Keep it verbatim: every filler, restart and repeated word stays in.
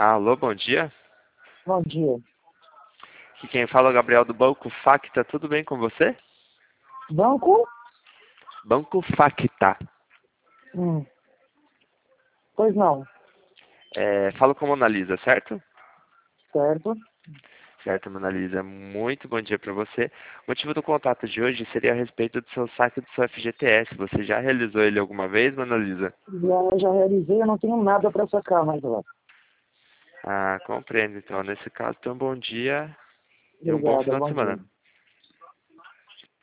Alô, bom dia. Bom dia. Aqui quem fala é o Gabriel do Banco Facta. Tudo bem com você? Banco? Banco Facta. Hum. Pois não. É, falo com a Mona Lisa, certo? Certo. Certo, Mona Lisa. Muito bom dia para você. O motivo do contato de hoje seria a respeito do seu saque do seu F G T S. Você já realizou ele alguma vez, Mona Lisa? Já, já realizei, eu não tenho nada para sacar mais lá. Ah, compreendo. Então, nesse caso, tenha um bom dia e um bom Obrigada, final de bom dia. semana.